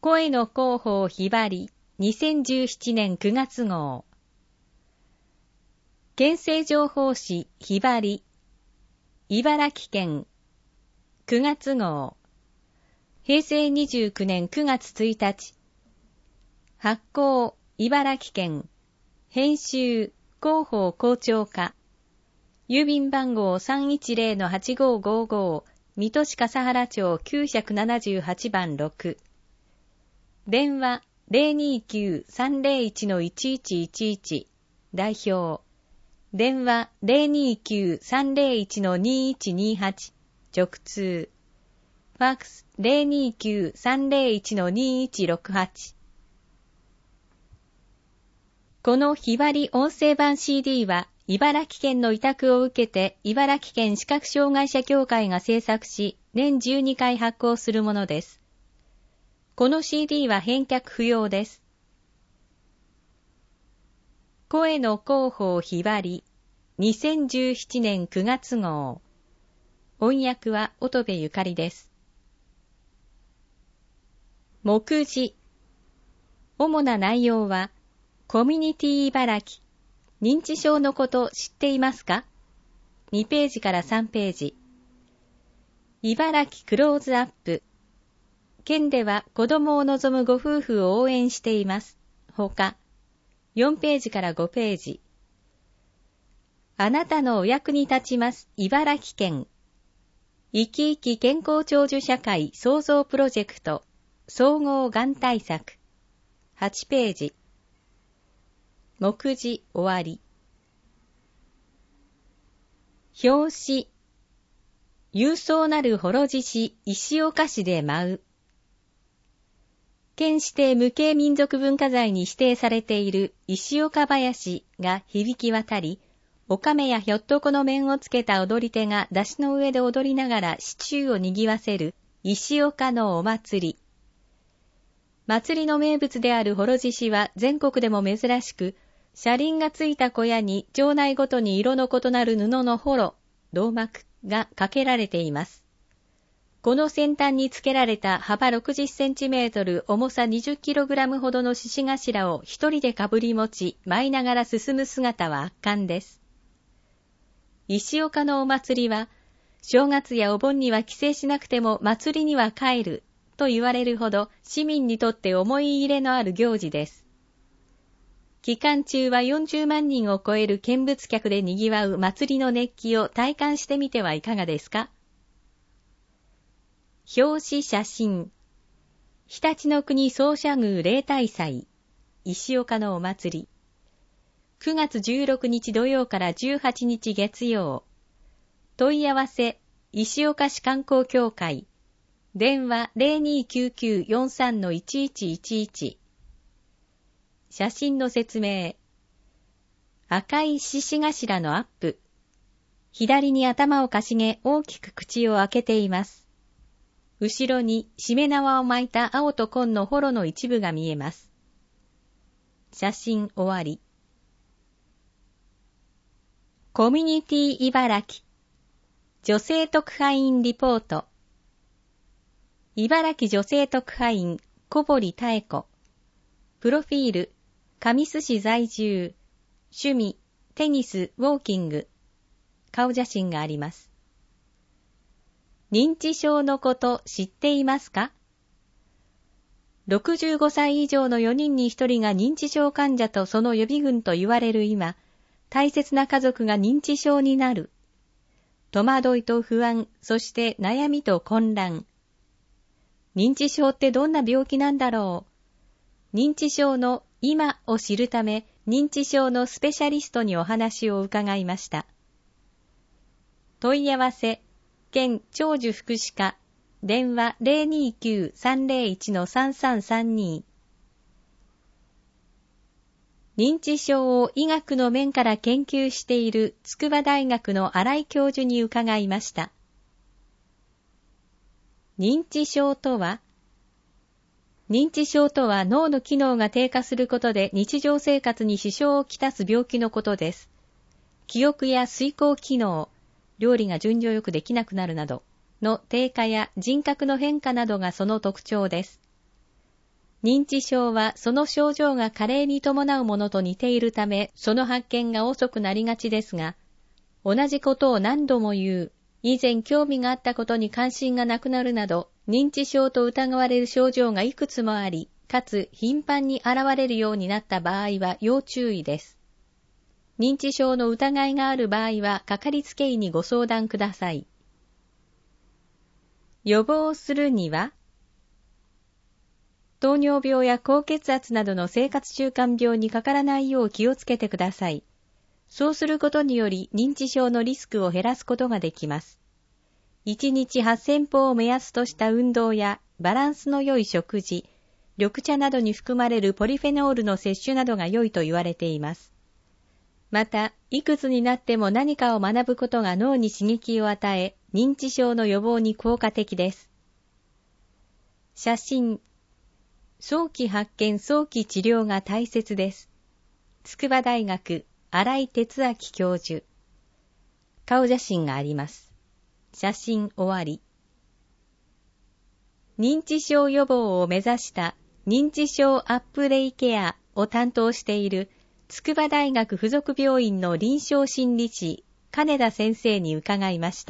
声の広報ひばり2017年9月号。県政情報誌ひばり茨城県9月号。平成29年9月1日。発行茨城県。編集広報校長課。郵便番号 310-8555 水戸市笠原町978番6。電話 029-301-1111 代表。電話 029-301-2128 直通。ファックス 029-301-2168。このひばり音声版 CD は茨城県の委託を受けて茨城県視覚障害者協会が制作し年12回発行するものです。この CD は返却不要です。声の広報ひばり2017年9月号。音訳は乙部ゆかりです。目次。主な内容はコミュニティ茨城。認知症のこと知っていますか ?2 ページから3ページ。茨城クローズアップ。県では子供を望むご夫婦を応援しています。ほか、4ページから5ページ。あなたのお役に立ちます。茨城県。生き生き健康長寿社会創造プロジェクト。総合がん対策。8ページ。目次終わり。表紙。勇壮なる幌獅子石岡市で舞う。県指定無形民族文化財に指定されている石岡林が響き渡り、おかめやひょっとこの面をつけた踊り手が出汁の上で踊りながら市中を賑わせる石岡のお祭り。祭りの名物である幌獅子は全国でも珍しく、車輪がついた小屋に町内ごとに色の異なる布の幌、胴幕がかけられています。この先端につけられた幅60センチメートル、重さ20キログラムほどの獅子頭を一人でかぶり持ち、舞いながら進む姿は圧巻です。石岡のお祭りは、正月やお盆には帰省しなくても祭りには帰ると言われるほど市民にとって思い入れのある行事です。期間中は40万人を超える見物客で賑わう祭りの熱気を体感してみてはいかがですか。表紙写真。常陸の国総社宮例大祭。石岡のお祭り。9月16日土曜から18日月曜。問い合わせ、石岡市観光協会。電話 0299-43-1111。写真の説明。赤い獅子頭のアップ。左に頭をかしげ大きく口を開けています。後ろにしめ縄を巻いた青と紺の幌の一部が見えます。写真終わり。コミュニティ茨城。女性特派員リポート。茨城女性特派員小堀妙子。プロフィール。神栖市在住。趣味、テニス、ウォーキング。顔写真があります。認知症のこと知っていますか ?65 歳以上の4人に1人が認知症患者とその予備軍と言われる今、大切な家族が認知症になる。戸惑いと不安、そして悩みと混乱。認知症ってどんな病気なんだろう。認知症の今を知るため、認知症のスペシャリストにお話を伺いました。問い合わせ、県長寿福祉課、電話 029-301-3332。認知症を医学の面から研究している筑波大学の新井教授に伺いました。認知症とは脳の機能が低下することで日常生活に支障をきたす病気のことです。記憶や遂行機能、料理が順序よくできなくなるなどの低下や人格の変化などがその特徴です。 認知症はその症状が加齢に伴うものと似ているため、その発見が遅くなりがちですが、同じことを何度も言う、以前興味があったことに関心がなくなるなど、認知症と疑われる症状がいくつもあり、かつ頻繁に現れるようになった場合は要注意です。認知症の疑いがある場合は、かかりつけ医にご相談ください。予防するには、糖尿病や高血圧などの生活習慣病にかからないよう気をつけてください。そうすることにより認知症のリスクを減らすことができます。1日8000歩を目安とした運動やバランスの良い食事、緑茶などに含まれるポリフェノールの摂取などが良いと言われています。また、いくつになっても何かを学ぶことが脳に刺激を与え、認知症の予防に効果的です。写真。早期発見・早期治療が大切です。筑波大学、新井哲明教授。顔写真があります。写真終わり。認知症予防を目指した認知症アップデイケアを担当している筑波大学附属病院の臨床心理士、金田先生に伺いました。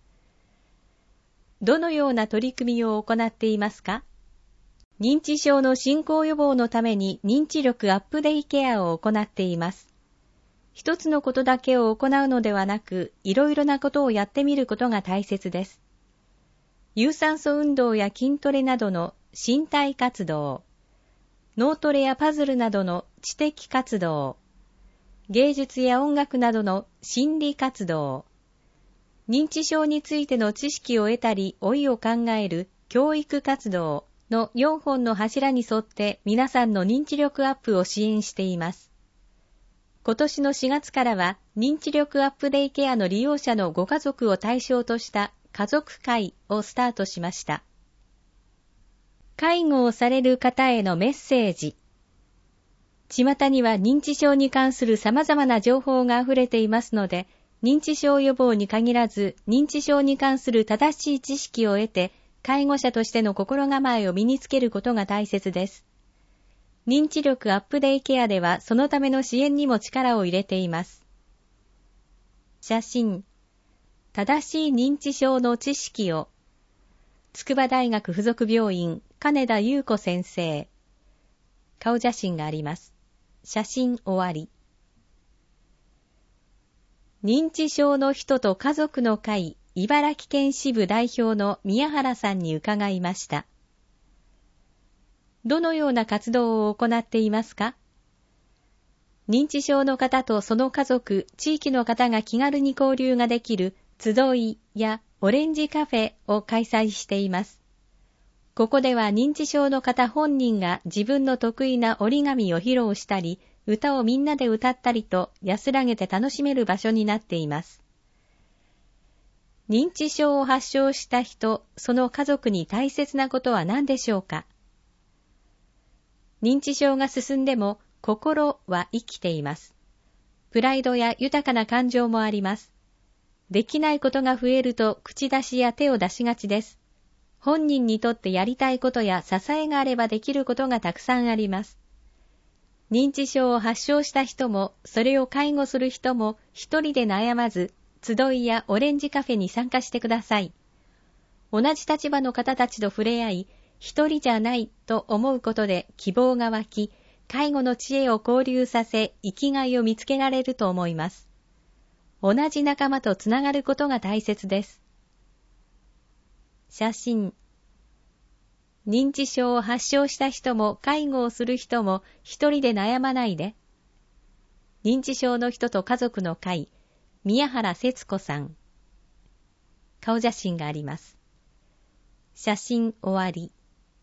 どのような取り組みを行っていますか？認知症の進行予防のために認知力アップデイケアを行っています。一つのことだけを行うのではなく、いろいろなことをやってみることが大切です。有酸素運動や筋トレなどの身体活動、脳トレやパズルなどの知的活動、芸術や音楽などの心理活動、認知症についての知識を得たり老いを考える教育活動の4本の柱に沿って皆さんの認知力アップを支援しています。今年の4月からは認知力アップデイケアの利用者のご家族を対象とした家族会をスタートしました。介護をされる方へのメッセージ。巷には認知症に関する様々な情報があふれていますので、認知症予防に限らず認知症に関する正しい知識を得て、介護者としての心構えを身につけることが大切です。認知力アップデイケアではそのための支援にも力を入れています。写真。正しい認知症の知識を。筑波大学附属病院、金田優子先生。顔写真があります。写真終わり。認知症の人と家族の会、茨城県支部代表の宮原さんに伺いました。どのような活動を行っていますか？認知症の方とその家族、地域の方が気軽に交流ができる集いやオレンジカフェを開催しています。ここでは認知症の方本人が自分の得意な折り紙を披露したり、歌をみんなで歌ったりと安らげて楽しめる場所になっています。認知症を発症した人、その家族に大切なことは何でしょうか？認知症が進んでも心は生きています。プライドや豊かな感情もあります。できないことが増えると口出しや手を出しがちです。本人にとってやりたいことや支えがあればできることがたくさんあります。認知症を発症した人も、それを介護する人も一人で悩まず、集いやオレンジカフェに参加してください。同じ立場の方たちと触れ合い、一人じゃないと思うことで希望が湧き、介護の知恵を交流させ、生きがいを見つけられると思います。同じ仲間とつながることが大切です。写真。認知症を発症した人も介護をする人も一人で悩まないで。認知症の人と家族の会、宮原節子さん。顔写真があります。写真終わり。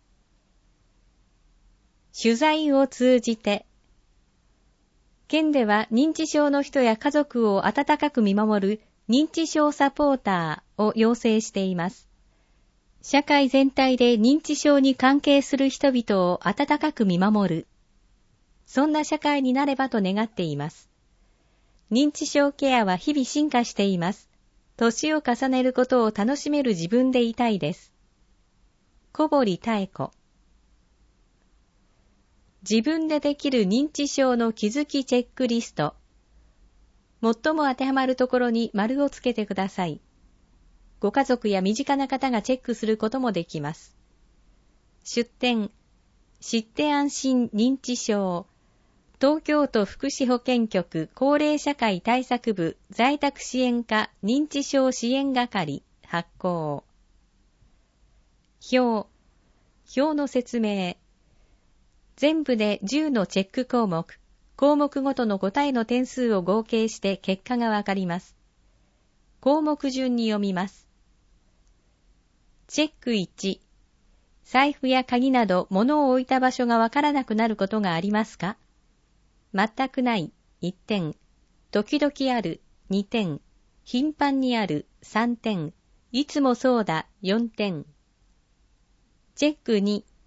取材を通じて。県では認知症の人や家族を温かく見守る認知症サポーターを養成しています。社会全体で認知症に関係する人々を温かく見守る。そんな社会になればと願っています。認知症ケアは日々進化しています。年を重ねることを楽しめる自分でいたいです。小堀妙子。 自分でできる認知症の気づきチェックリスト。最も当てはまるところに丸をつけてください。ご家族や身近な方がチェックすることもできます。出典、知って安心認知症、東京都福祉保健局高齢社会対策部在宅支援課認知症支援係発行。表の説明。全部で10のチェック項目、項目ごとの答えの点数を合計して結果がわかります。項目順に読みます。チェック1、財布や鍵など物を置いた場所がわからなくなることがありますか？全くない1点、時々ある2点、頻繁にある3点、いつもそうだ4点。チェック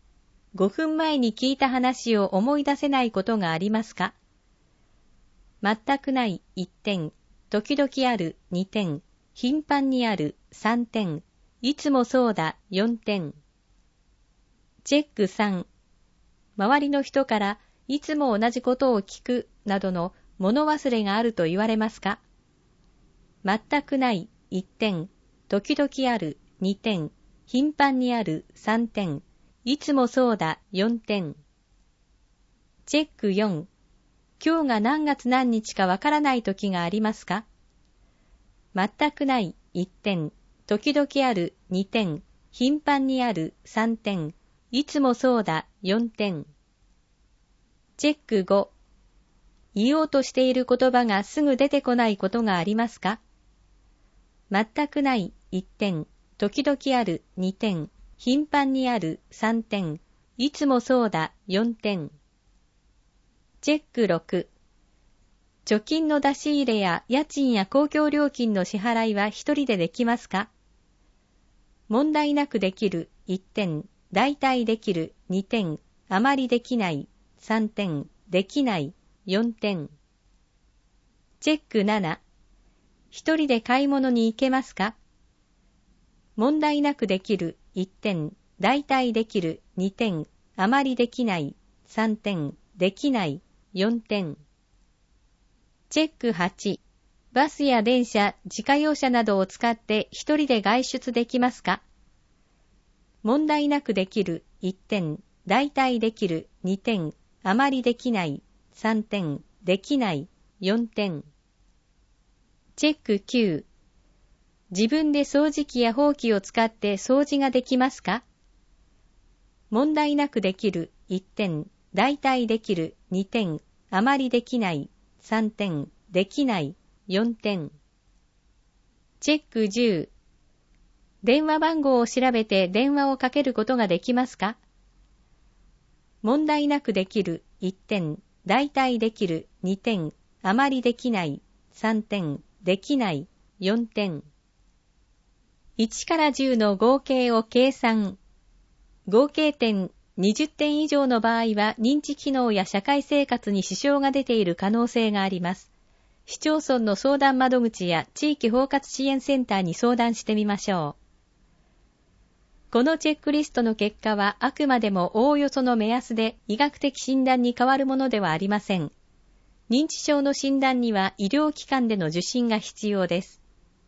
2、5分前に聞いた話を思い出せないことがありますか？全くない1点、時々ある2点、頻繁にある3点、いつもそうだ4点。チェック3、周りの人からいつも同じことを聞くなどの物忘れがあると言われますか？全くない1点、時々ある2点、頻繁にある3点、いつもそうだ4点。チェック4、今日が何月何日かわからない時がありますか？全くない1点、時々ある2点、頻繁にある3点、いつもそうだ4点。チェック5、言おうとしている言葉がすぐ出てこないことがありますか？全くない1点、時々ある2点、頻繁にある3点、いつもそうだ4点。チェック6、貯金の出し入れや家賃や公共料金の支払いは一人でできますか？問題なくできる1点、大体できる2点、あまりできない3点、できない4点。チェック7、一人で買い物に行けますか？問題なくできる1点、大体できる2点、あまりできない3点、できない4点。チェック8、バスや電車、自家用車などを使って一人で外出できますか？問題なくできる1点、大体できる2点、あまりできない3点、できない4点。チェック9、自分で掃除機やほうきを使って掃除ができますか？問題なくできる1点、大体できる2点、あまりできない3点、できない4点。チェック10、電話番号を調べて電話をかけることができますか？問題なくできる1点、大体できる2点、あまりできない3点、できない4点。1から10の合計を計算。合計点20点以上の場合は認知機能や社会生活に支障が出ている可能性があります。市町村の相談窓口や地域包括支援センターに相談してみましょう。このチェックリストの結果はあくまでもおおよその目安で医学的診断に変わるものではありません。認知症の診断には医療機関での受診が必要です。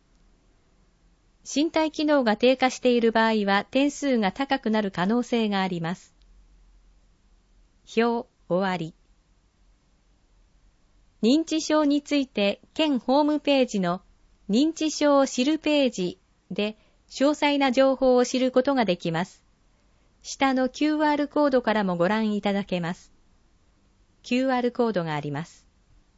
身体機能が低下している場合は点数が高くなる可能性があります。表終わり。認知症について県ホームページの認知症を知るページで詳細な情報を知ることができます。下の QR コードからもご覧いただけます。QR コードがあります。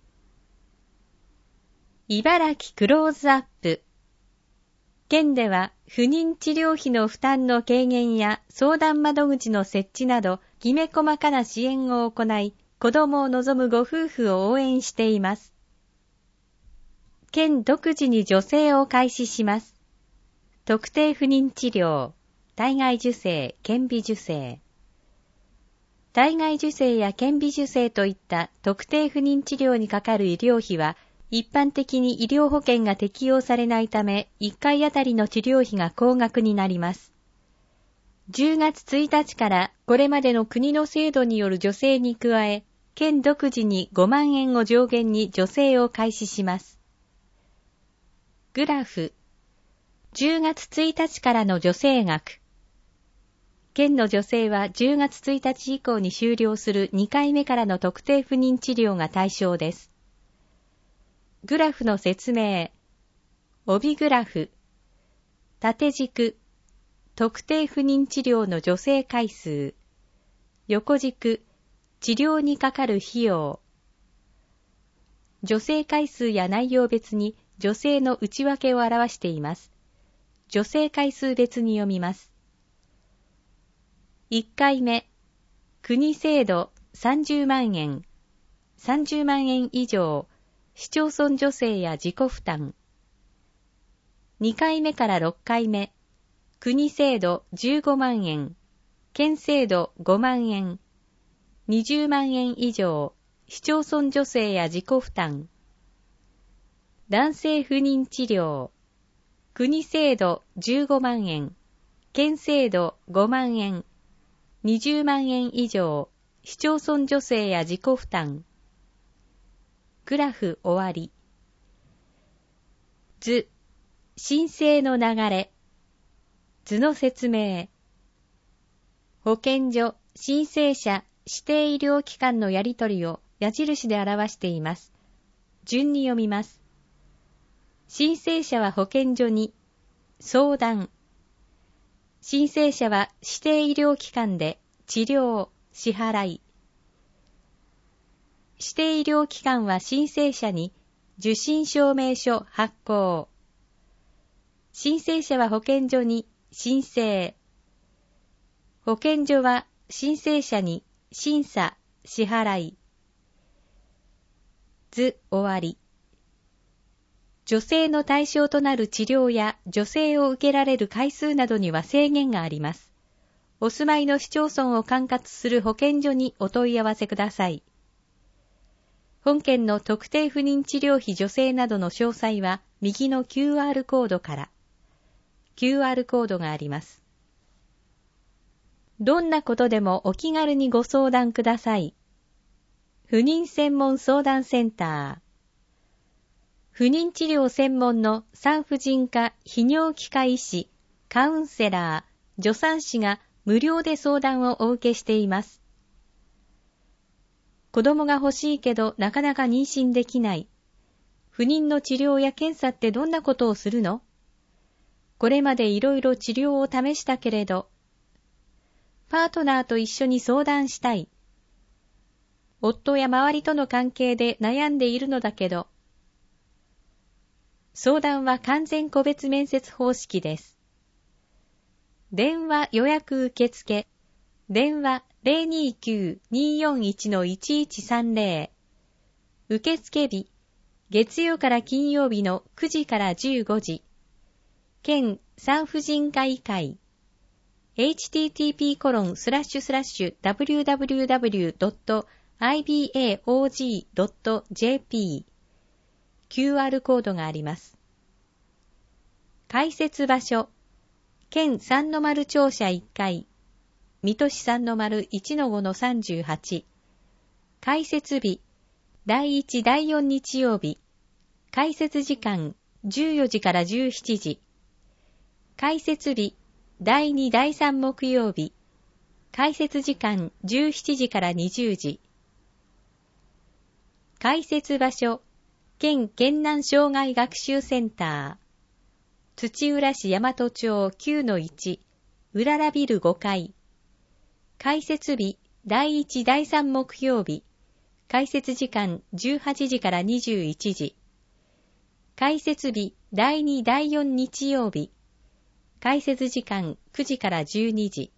茨城クローズアップ。県では不妊治療費の負担の軽減や相談窓口の設置などきめ細かな支援を行い、子供を望むご夫婦を応援しています。県独自に助成を開始します。特定不妊治療、体外受精、顕微授精。体外受精や顕微授精といった特定不妊治療にかかる医療費は、一般的に医療保険が適用されないため、1回あたりの治療費が高額になります。 10月1日からこれまでの国の制度による助成に加え、県独自に5万円を上限に助成を開始します。グラフ。10月1日からの助成額。県の助成は10月1日以降に終了する2回目からの特定不妊治療が対象です。グラフの説明。帯グラフ。縦軸。特定不妊治療の助成回数。横軸。治療にかかる費用。助成回数や内容別に助成の内訳を表しています。助成回数別に読みます。1回目。国制度30万円。30万円以上。市町村助成や自己負担。2回目から6回目。国制度15万円。県制度5万円。20万円以上。市町村助成や自己負担。男性不妊治療。国制度15万円。県制度5万円。20万円以上。市町村助成や自己負担。グラフ終わり。図。申請の流れ。図の説明。保健所、申請者、指定医療機関のやり取りを矢印で表しています。順に読みます。申請者は保健所に相談。申請者は指定医療機関で治療、支払い。指定医療機関は申請者に受診証明書発行。申請者は保健所に申請。保健所は申請者に審査、支払い。図終わり。助成の対象となる治療や助成を受けられる回数などには制限があります。お住まいの市町村を管轄する保健所にお問い合わせください。本件の特定不妊治療費助成などの詳細は右の QR コードから。QR コードがあります。どんなことでもお気軽にご相談ください。不妊専門相談センター。不妊治療専門の産婦人科、泌尿器科医師、カウンセラー、助産師が無料で相談をお受けしています。子供が欲しいけどなかなか妊娠できない。不妊の治療や検査ってどんなことをするの？これまでいろいろ治療を試したけれど、パートナーと一緒に相談したい。夫や周りとの関係で悩んでいるのだけど、相談は完全個別面接方式です。電話予約受付。電話 029-241-1130。受付日。月曜から金曜日の9時から15時。県産婦人科医会。http://www.ibaog.jp QR コードがあります。開設場所。県三の丸庁舎1階。水戸市三の丸 1-5-38。開設日。第1第4日曜日。開設時間14時から17時。開設日。第2第3木曜日。開設時間17時から20時。開設場所。県県南障害学習センター。土浦市大和町 9-1。うららビル5階。開設日。第1第3木曜日。開設時間18時から21時。開設日。第2第4日曜日。開設時間9時から12時。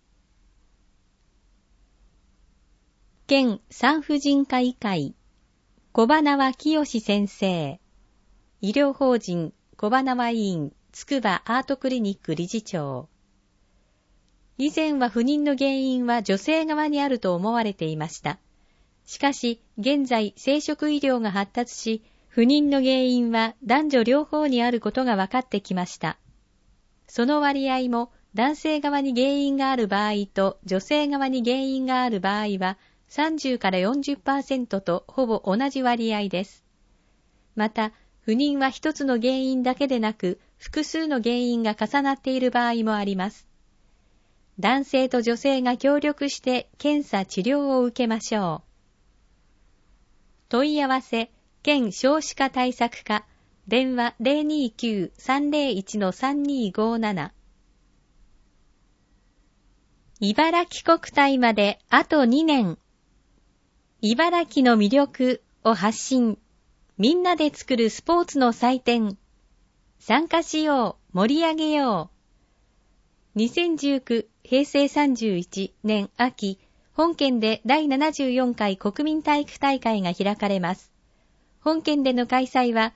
県産婦人科医会。小花輪清先生。医療法人小花輪医院つくばアートクリニック理事長。以前は不妊の原因は女性側にあると思われていました。しかし現在生殖医療が発達し、不妊の原因は男女両方にあることが分かってきました。その割合も男性側に原因がある場合と女性側に原因がある場合は30から 40% とほぼ同じ割合です。また、不妊は一つの原因だけでなく、複数の原因が重なっている場合もあります。男性と女性が協力して検査治療を受けましょう。問い合わせ、県少子化対策課、電話 029-301-3257。茨城国体まであと2年。茨城の魅力を発信。みんなで作るスポーツの祭典。参加しよう、盛り上げよう。2019平成31年秋、本県で第74回国民体育大会が開かれます。本県での開催は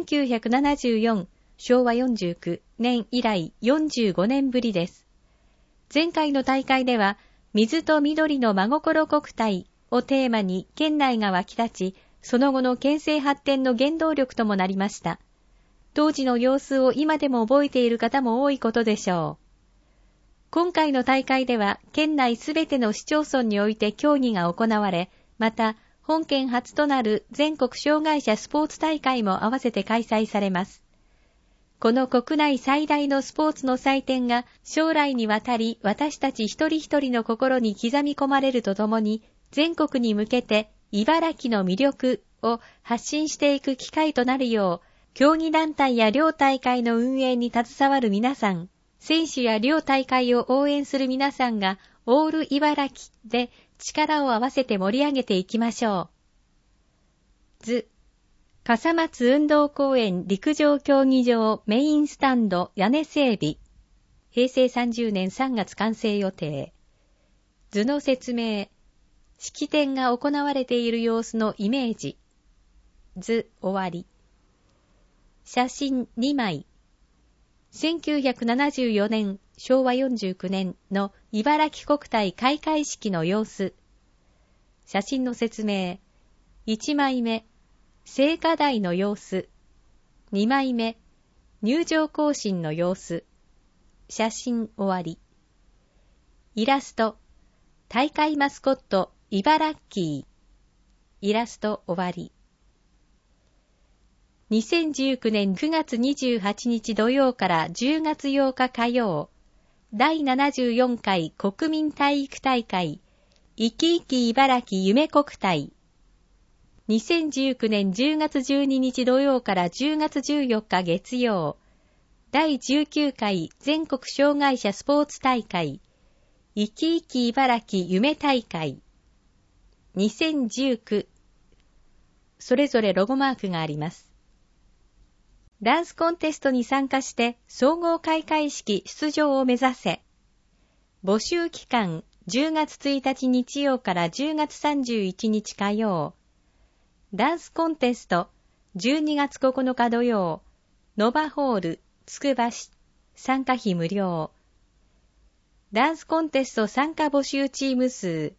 1974昭和49年以来45年ぶりです。前回の大会では、水と緑の真心国体をテーマに県内が沸き立ち、その後の県政発展の原動力ともなりました。当時の様子を今でも覚えている方も多いことでしょう。今回の大会では、県内すべての市町村において競技が行われ、また、本県初となる全国障害者スポーツ大会も合わせて開催されます。この国内最大のスポーツの祭典が将来にわたり私たち一人一人の心に刻み込まれるとともに、全国に向けて茨城の魅力を発信していく機会となるよう、競技団体や両大会の運営に携わる皆さん、選手や両大会を応援する皆さんがオール茨城で力を合わせて盛り上げていきましょう。図、笠松運動公園陸上競技場メインスタンド屋根整備。平成30年3月完成予定。図の説明。式典が行われている様子のイメージ。図終わり。写真2枚。1974年昭和49年の茨城国体開会式の様子。写真の説明。1枚目。聖火台の様子。2枚目。入場行進の様子。写真終わり。イラスト。大会マスコット茨城。イラスト終わり。2019年9月28日土曜から10月8日火曜、第74回国民体育大会、いきいき茨城夢国体。2019年10月12日土曜から10月14日月曜、第19回全国障害者スポーツ大会、いきいき茨城夢大会。2019、それぞれロゴマークがあります。ダンスコンテストに参加して総合開会式出場を目指せ。募集期間10月1日日曜から10月31日火曜。ダンスコンテスト12月9日土曜。ノバホールつくば市。参加費無料。ダンスコンテスト参加募集チーム数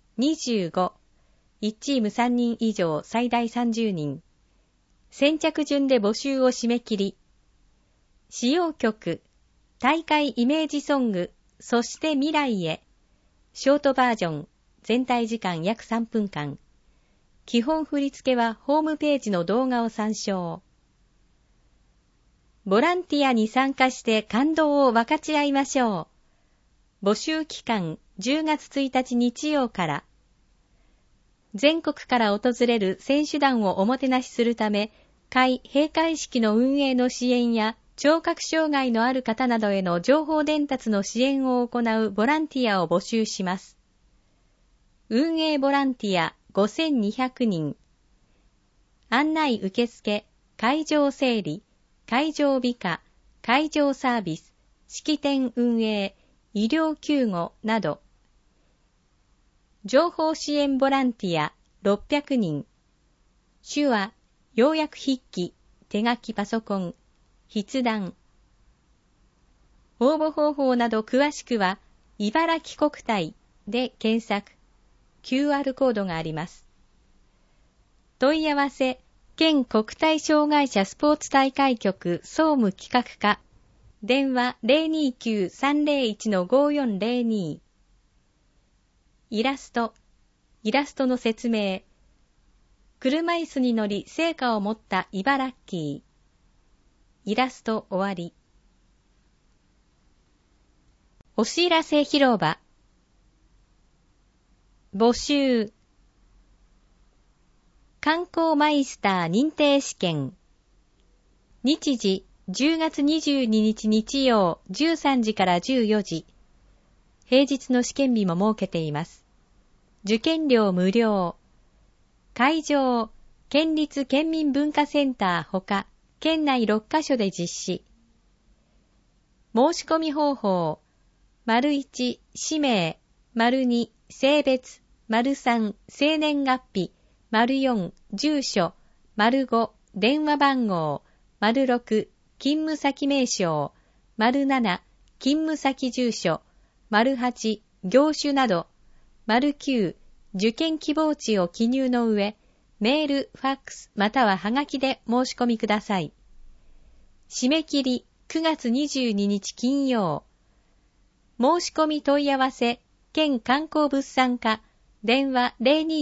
25。1チーム3人以上最大30人。先着順で募集を締め切り。使用曲、大会イメージソング、そして未来へ。ショートバージョン、全体時間約3分間。基本振り付けはホームページの動画を参照。ボランティアに参加して感動を分かち合いましょう。募集期間10月1日日曜から。全国から訪れる選手団をおもてなしするため、閉会式の運営の支援や聴覚障害のある方などへの情報伝達の支援を行うボランティアを募集します。運営ボランティア5200人。案内受付、会場整理、会場美化、会場サービス、式典運営、医療救護など。情報支援ボランティア600人。手話、要約筆記、手書きパソコン、筆談。応募方法など詳しくは、茨城国体で検索。QR コードがあります。問い合わせ、県国体障害者スポーツ大会局総務企画課。 電話 029-301-5402。イラストの説明。車椅子に乗り聖火を持った茨城。イラスト終わり。お知らせ広場。募集。観光マイスター認定試験。日時10月22日日曜13時から14時。平日の試験日も設けています。受験料無料。会場、県立県民文化センターほか、県内6カ所で実施。申し込み方法、①氏名、②性別、③生年月日、�4住所、⑤電話番号、⑥勤務先名称、�7勤務先住所、�8業種など、�9受験希望地を記入の上、メール、ファックスまたははがきで申し込みください。締め切り9月22日金曜。申し込み問い合わせ、県観光物産課、電話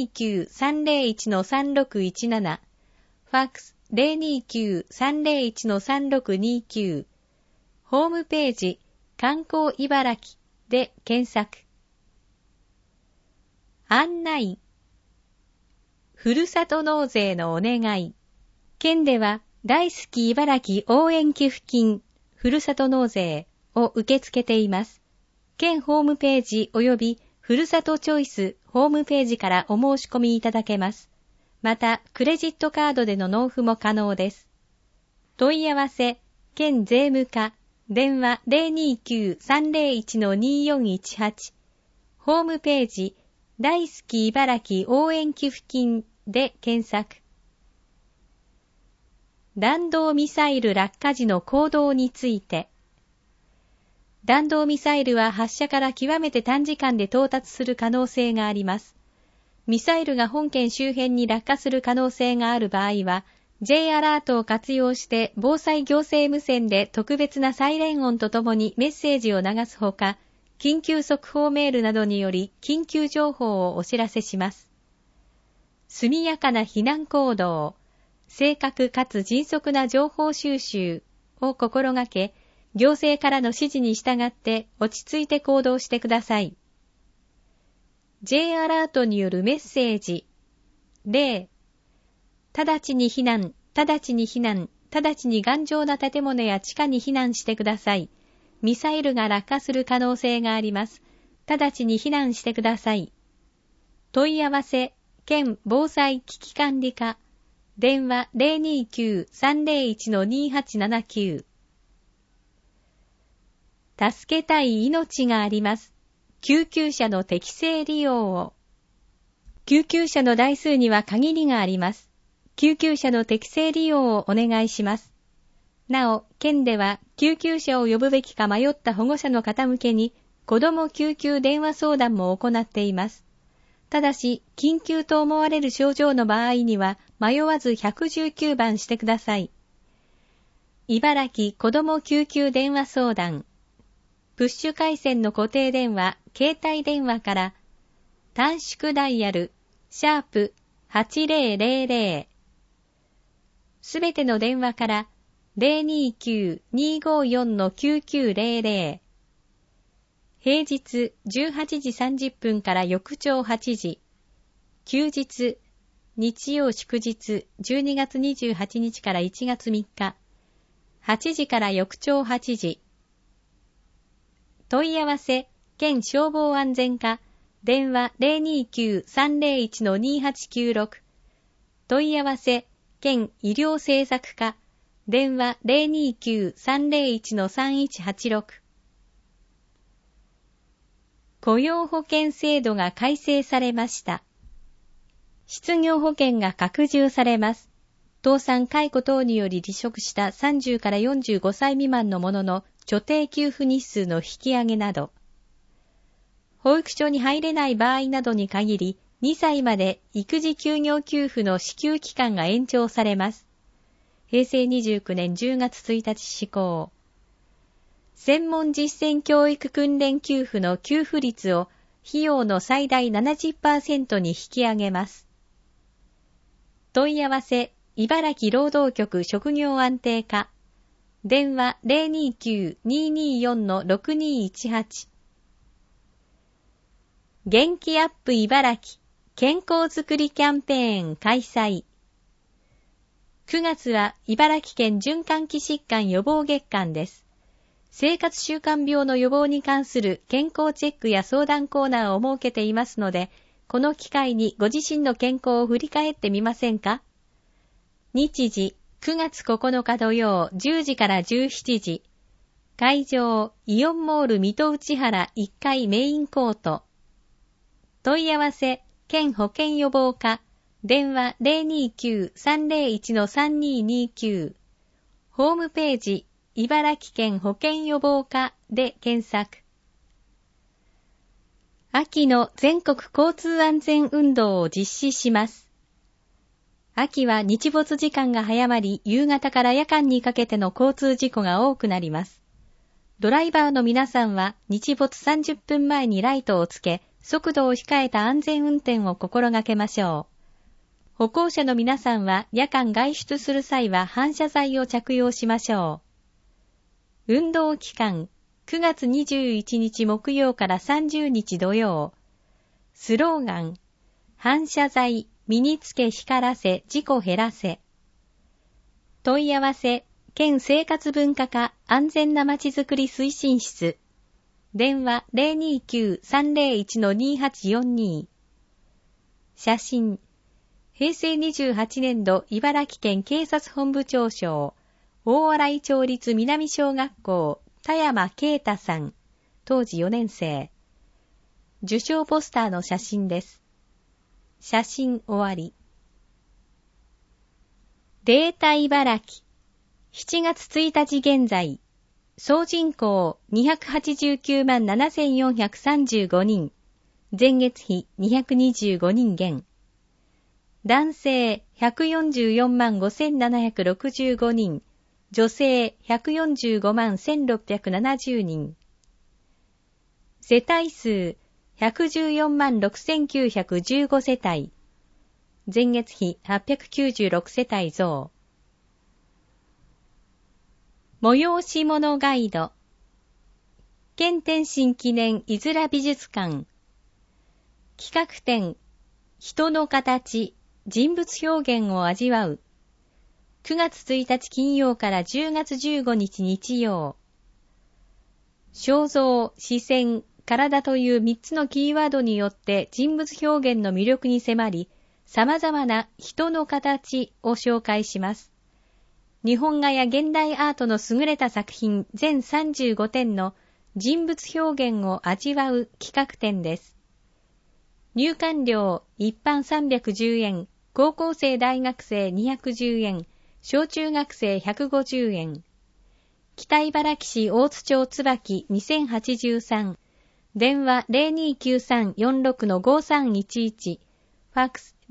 029-301-3617、ファックス 029-301-3629、ホームページ、観光茨城で検索。案内。ふるさと納税のお願い。県では大好き茨城応援寄付金、ふるさと納税を受け付けています。県ホームページ及びふるさとチョイスホームページからお申し込みいただけます。また、クレジットカードでの納付も可能です。問い合わせ、県税務課、電話 029-301-2418、ホームページ、大好き茨城応援寄付金で検索。弾道ミサイル落下時の行動について。弾道ミサイルは発射から極めて短時間で到達する可能性があります。ミサイルが本県周辺に落下する可能性がある場合は、J アラートを活用して防災行政無線で特別なサイレン音とともにメッセージを流すほか、緊急速報メールなどにより緊急情報をお知らせします。速やかな避難行動、正確かつ迅速な情報収集を心がけ、行政からの指示に従って落ち着いて行動してください。J アラートによるメッセージ。0、直ちに避難、直ちに避難、直ちに頑丈な建物や地下に避難してください。ミサイルが落下する可能性があります。直ちに避難してください。問い合わせ、県防災危機管理課、電話 029-301-2879。助けたい命があります。救急車の適正利用を。救急車の台数には限りがあります。救急車の適正利用をお願いします。なお、県では救急車を呼ぶべきか迷った保護者の方向けに子ども救急電話相談も行っています。ただし、緊急と思われる症状の場合には迷わず119番してください。茨城子ども救急電話相談。プッシュ回線の固定電話、携帯電話から、短縮ダイヤル、#8000。すべての電話から、029-254-9900。平日18時30分から翌朝8時。休日、日曜祝日12月28日から1月3日。8時から翌朝8時。問い合わせ、県消防安全課、電話 029-301-2896。問い合わせ、県医療政策課、電話 029-301-3186。雇用保険制度が改正されました。失業保険が拡充されます。倒産解雇等により離職した30から45歳未満の者の所定給付日数の引き上げなど、保育所に入れない場合などに限り、2歳まで育児休業給付の支給期間が延長されます。平成29年10月1日施行。 専門実践教育訓練給付の給付率を費用の最大 70% に引き上げます。問い合わせ、茨城労働局職業安定課。電話 029-224-6218。元気アップ茨城健康づくりキャンペーン開催。9月は茨城県循環器疾患予防月間です。生活習慣病の予防に関する健康チェックや相談コーナーを設けていますので、この機会にご自身の健康を振り返ってみませんか？日時9月9日土曜10時から17時。会場イオンモール水戸内原1階メインコート。問い合わせ県保健予防課。電話 029-301-3229。ホームページ茨城県保健予防課で検索。秋の全国交通安全運動を実施します。秋は日没時間が早まり、夕方から夜間にかけての交通事故が多くなります。ドライバーの皆さんは日没30分前にライトをつけ、速度を控えた安全運転を心がけましょう。歩行者の皆さんは夜間外出する際は反射材を着用しましょう。運動期間9月21日木曜から30日土曜。スローガン反射材身につけ光らせ事故減らせ。問い合わせ県生活文化課安全なまちづくり推進室。電話 029-301-2842。写真平成28年度茨城県警察本部長賞大洗町立南小学校田山啓太さん、当時4年生。受賞ポスターの写真です。写真終わり。データ茨城。7月1日現在、総人口289万7435人。前月比225人減。男性144万5765人。女性145万1670人。世帯数114万6915世帯。前月比896世帯増。催し物ガイド。県天津記念いづら美術館。企画展、人の形、人物表現を味わう。9月1日金曜から10月15日日曜。肖像、視線、体という3つのキーワードによって人物表現の魅力に迫り、様々な人の形を紹介します。日本画や現代アートの優れた作品全35点の人物表現を味わう企画展です。入館料一般310円、高校生大学生210円、小中学生150円。北茨城市大津町椿2083。電話 029346-5311。ファックス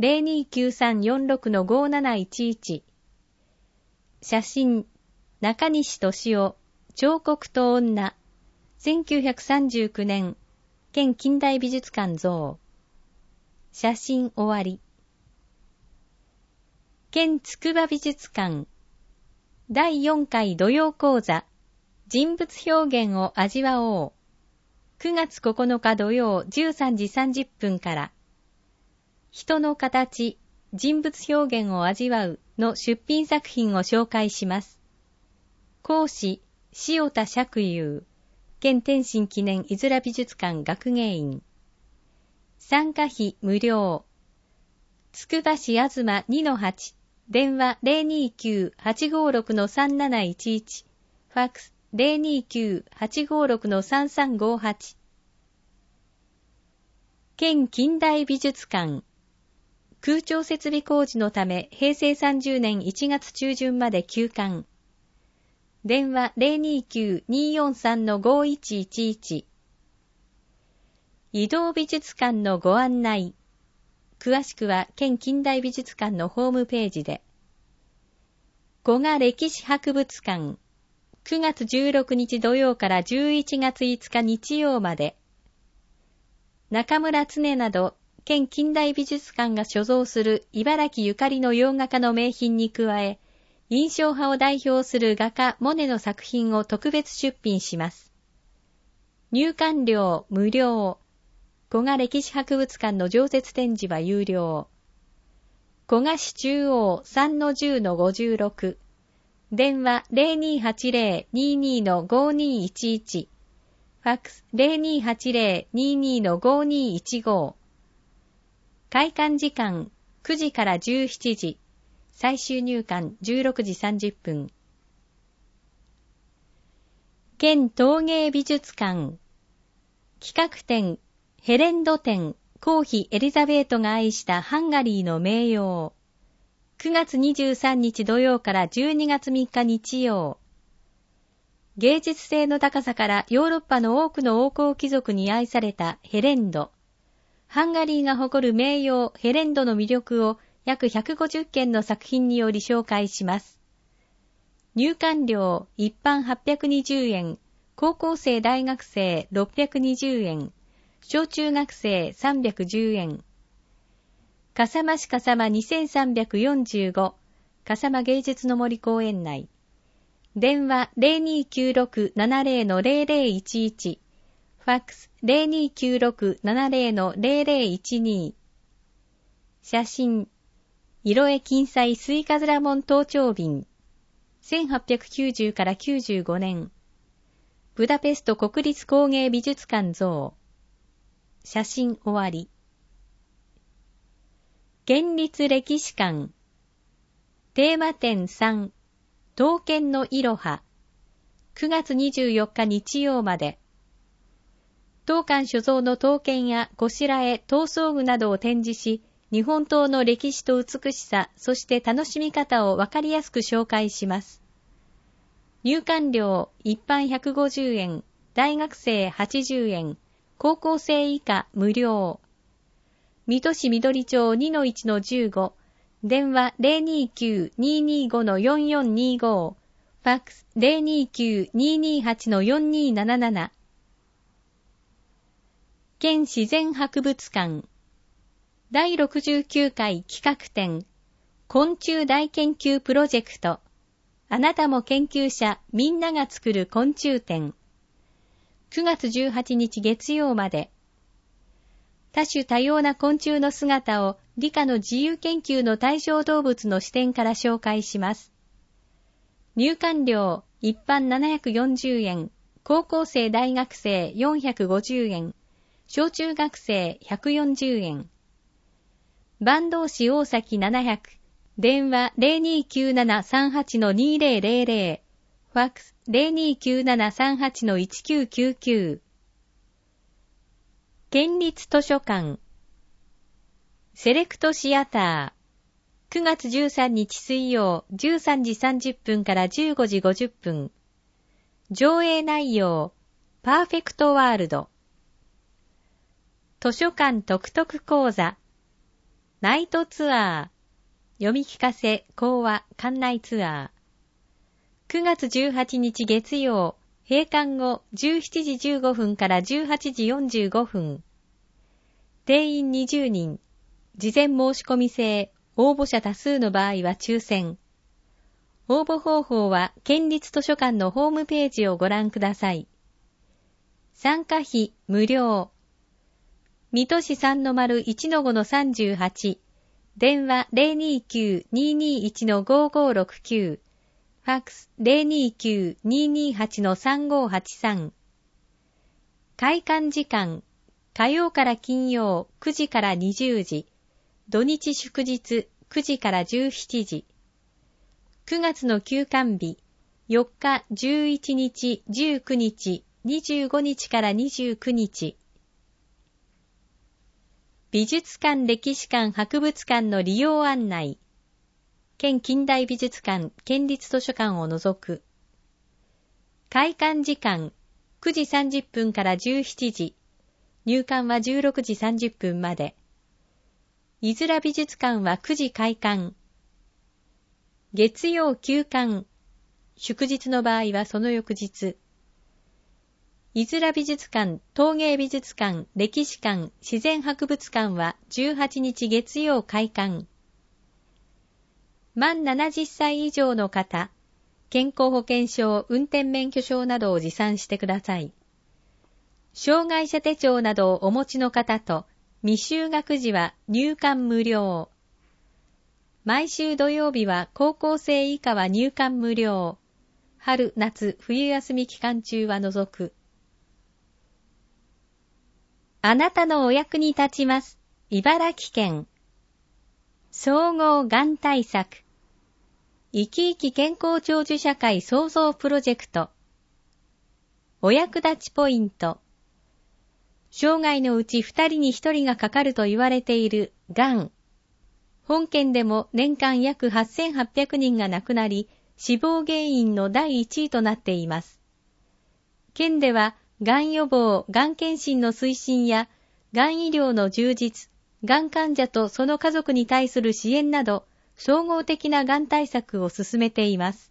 029346-5711。写真、中西俊夫、彫刻と女。1939年、県近代美術館像。写真終わり。県筑波美術館第4回土曜講座人物表現を味わおう。9月9日土曜13時30分から人の形、人物表現を味わうの出品作品を紹介します。講師、塩田釈友、県天津記念いづら美術館学芸員。参加費無料。つくば市東 2-8。電話 029-856-3711。ファックス 029-856-3358。県近代美術館。空調設備工事のため平成30年1月中旬まで休館。電話 029-243-5111。移動美術館のご案内。詳しくは県近代美術館のホームページで。古賀歴史博物館。 9月16日土曜から11月5日日曜まで。中村常など、県近代美術館が所蔵する茨城ゆかりの洋画家の名品に加え、印象派を代表する画家モネの作品を特別出品します。入館料無料。古賀歴史博物館の常設展示は有料。古賀市中央 3-10-56。電話 0280-22-5211。ファックス 0280-22-5215。開館時間9時から17時。最終入館16時30分。県陶芸美術館。企画展、ヘレンド展、皇妃エリザベートが愛したハンガリーの名謡。9月23日土曜から12月3日日曜。芸術性の高さからヨーロッパの多くの王侯貴族に愛されたヘレンド。ハンガリーが誇る名謡ヘレンドの魅力を約150件の作品により紹介します。入館料一般820円、高校生大学生620円、小中学生310円。笠間市笠間2345、笠間芸術の森公園内。電話 0296-70-0011、ファックス 0296-70-0012。写真、色絵金彩スイカズラモン頭頂瓶。1890から95年。ブダペスト国立工芸美術館像。写真終わり。県立歴史館。テーマ展3。刀剣のいろは。9月24日日曜まで。当館所蔵の刀剣やこしらえ、刀装具などを展示し、日本刀の歴史と美しさ、そして楽しみ方をわかりやすく紹介します。入館料一般150円、大学生80円、高校生以下無料。水戸市緑町 2-1-15、電話 029-225-4425、ファックス 029-228-4277。県自然博物館。第69回企画展、昆虫大研究プロジェクト。あなたも研究者みんなが作る昆虫展。9月18日月曜まで。多種多様な昆虫の姿を理科の自由研究の対象動物の視点から紹介します。入館料一般740円、高校生大学生450円、小中学生140円。坂東市大崎700、電話 029738-2000、ファックス 029738-1999。県立図書館。セレクトシアター。9月13日水曜13時30分から15時50分。上映内容、パーフェクトワールド。図書館特特講座。ナイトツアー。読み聞かせ、講話、館内ツアー。9月18日月曜、閉館後17時15分から18時45分。定員20人。事前申し込み制、応募者多数の場合は抽選。応募方法は県立図書館のホームページをご覧ください。参加費無料。水戸市3-1-5-38、電話 029-221-5569、ファックス 029-228-3583。開館時間、火曜から金曜9時から20時、土日祝日9時から17時。9月の休館日、4日、11日、19日、25日から29日。美術館、歴史館、博物館の利用案内。県近代美術館、県立図書館を除く。開館時間、9時30分から17時。入館は16時30分まで。いずら美術館は9時開館。月曜休館。 祝日の場合はその翌日。いずら美術館、陶芸美術館、歴史館、自然博物館は18日月曜開館。満70歳以上の方、健康保険証、運転免許証などを持参してください。障害者手帳などをお持ちの方と、未就学児は入館無料。毎週土曜日は高校生以下は入館無料。春、夏、冬休み期間中は除く。あなたのお役に立ちます。茨城県。総合がん対策。生き生き健康長寿社会創造プロジェクト。お役立ちポイント。生涯のうち2人に1人がかかると言われているがん。本県でも年間約8800人が亡くなり、死亡原因の第1位となっています。県では、がん予防、がん検診の推進や、がん医療の充実、がん患者とその家族に対する支援など、総合的ながん対策を進めています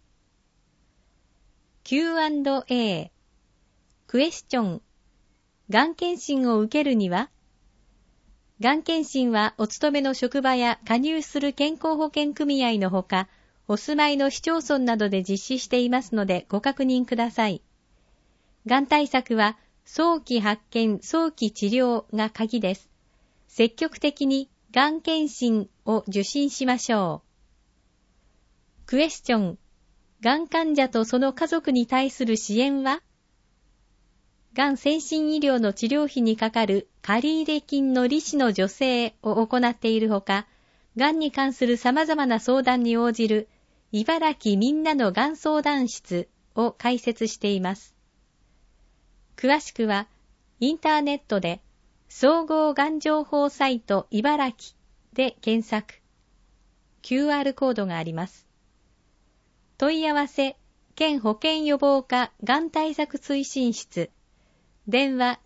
。Q&A クエスチョン。がん検診を受けるには、がん検診はお勤めの職場や加入する健康保険組合のほか、お住まいの市町村などで実施していますのでご確認ください。がん対策は早期発見、早期治療が鍵です。積極的にがん検診を受診しましょう。クエスチョン。がん患者とその家族に対する支援は？がん先進医療の治療費にかかる借入金の利子の助成を行っているほか、がんに関する様々な相談に応じる茨城みんなのがん相談室を開設しています。詳しくは、インターネットで、総合がん情報サイト茨城で検索。QR コードがあります。問い合わせ、県保健予防課がん対策推進室。電話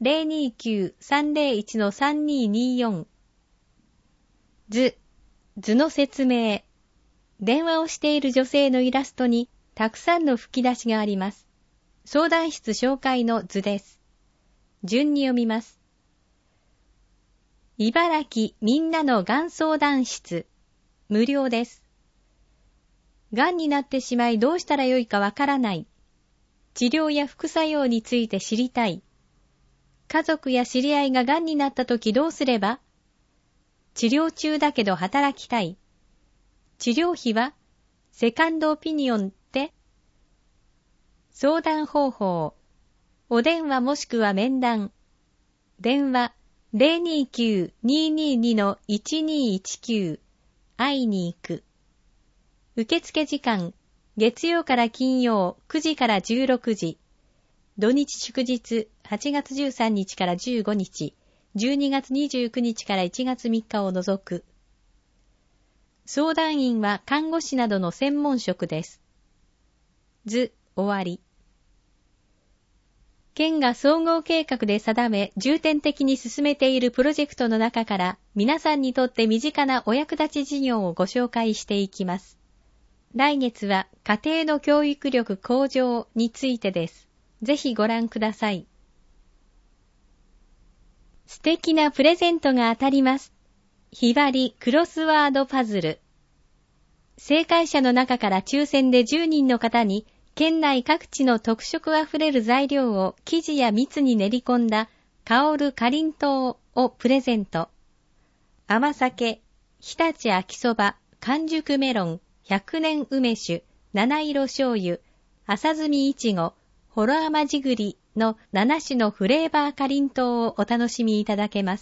029-301-3224。図の説明。電話をしている女性のイラストにたくさんの吹き出しがあります。相談室紹介の図です。順に読みます。茨城みんなのがん相談室。無料です。がんになってしまいどうしたらよいかわからない。治療や副作用について知りたい。家族や知り合いががんになったときどうすれば？治療中だけど働きたい。治療費はセカンドオピニオンって相談方法。お電話もしくは面談。電話 029-222-1219 会いに行く。受付時間月曜から金曜9時から16時。土日祝日8月13日から15日、12月29日から1月3日を除く。相談員は看護師などの専門職です。図終わり。県が総合計画で定め重点的に進めているプロジェクトの中から皆さんにとって身近なお役立ち事業をご紹介していきます。来月は家庭の教育力向上についてです。ぜひご覧ください。素敵なプレゼントが当たります。ひばりクロスワードパズル。正解者の中から抽選で10人の方に、県内各地の特色あふれる材料を生地や蜜に練り込んだ香るかりんとうをプレゼント。甘酒、日立秋そば、完熟メロン、100年梅酒、七色醤油、浅摘みいちご、ほろ甘じぐりの7種のフレーバーかりんとうをお楽しみいただけます。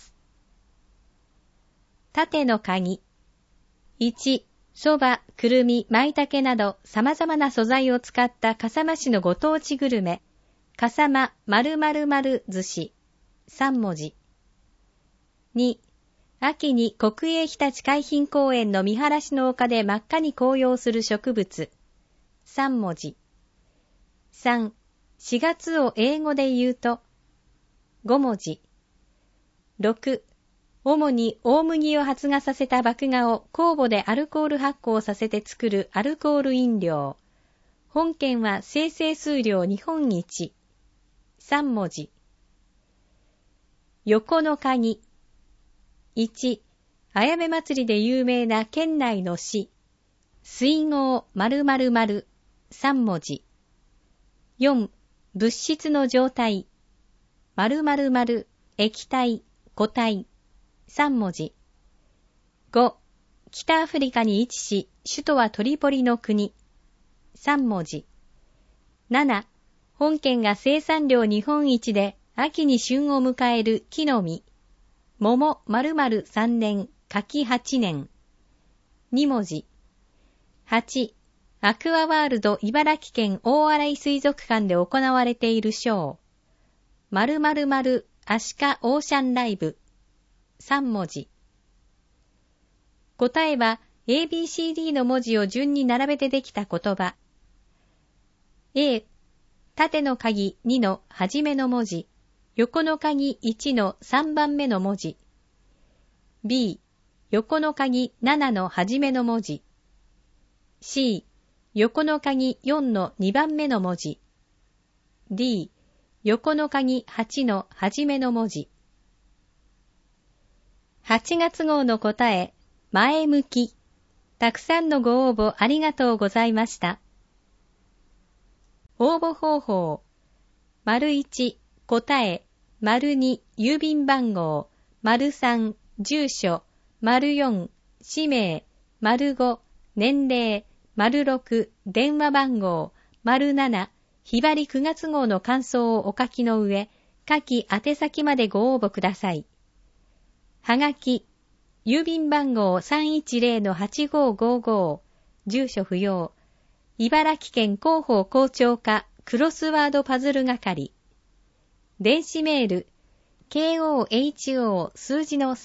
縦の鍵。1、そば、くるみ、舞茸など様々な素材を使った笠間市のご当地グルメ。笠間〇〇〇寿司。3文字。2、秋に国営ひたち海浜公園の見晴らしの丘で真っ赤に紅葉する植物。3文字。3、4月を英語で言うと、5文字。6、主に大麦を発芽させた麦芽を酵母でアルコール発酵させて作るアルコール飲料。 本件は生成数量日本一。3文字。横の鍵。1、あやめ祭りで有名な県内の市。水郷〇〇〇。3文字。4、物質の状態。〇〇〇、液体、固体。3文字。5、北アフリカに位置し、首都はトリポリの国。3文字。7、本県が生産量日本一で秋に旬を迎える木の実。桃〇〇3年、柿8年。2文字。8、アクアワールド茨城県大洗水族館で行われているショー。〇〇〇アシカオーシャンライブ。3文字。答えは ABCD の文字を順に並べてできた言葉。A、縦の鍵2の初めの文字。横の鍵1の3番目の文字。B、横の鍵7の初めの文字。C、横の鍵4の2番目の文字。D、横の鍵8の初めの文字。8月号の答え、前向き。たくさんのご応募ありがとうございました。応募方法。①答え、②郵便番号、③住所、�4氏名、⑤年齢、⑥電話番号、�7日割り9月号の感想をお書きの上、下記宛先までご応募ください。はがき、郵便番号 310-8555、住所不要、茨城県広報校長課クロスワードパズル係。電子メール、KOHO 数字の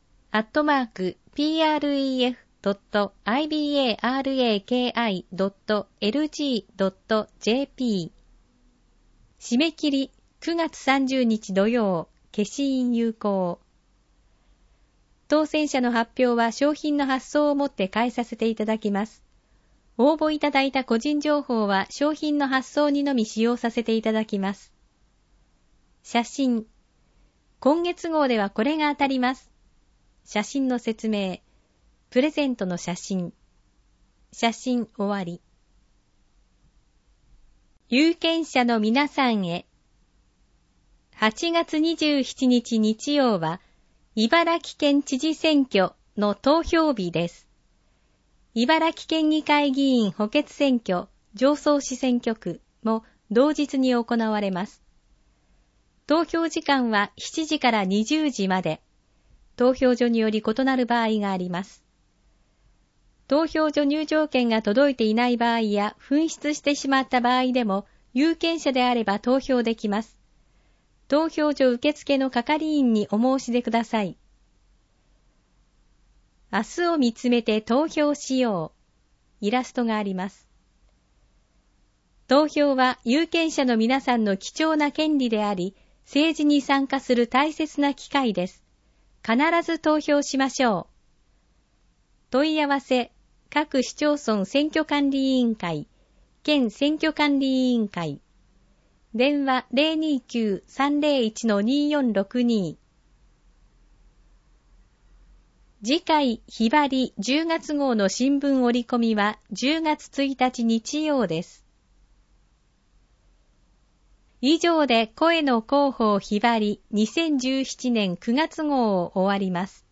3、@pref.ibaraki.lg.jp。締め切り、9月30日土曜、消印有効。当選者の発表は商品の発送をもって返させていただきます。応募いただいた個人情報は商品の発送にのみ使用させていただきます。写真。今月号ではこれが当たります。写真の説明。プレゼントの写真。写真終わり。有権者の皆さんへ。8月27日日曜は、茨城県知事選挙の投票日です。茨城県議会議員補欠選挙、常総市選挙区も同日に行われます。投票時間は7時から20時まで。投票所により異なる場合があります。投票所入場券が届いていない場合や紛失してしまった場合でも、有権者であれば投票できます。投票所受付の係員にお申し出ください。明日を見つめて投票しよう。イラストがあります。投票は有権者の皆さんの貴重な権利であり、政治に参加する大切な機会です。必ず投票しましょう。問い合わせ、各市町村選挙管理委員会、県選挙管理委員会。電話 029-301-2462。次回、日割り10月号の新聞折り込みは10月1日日曜です。以上で声の広報日割り2017年9月号を終わります。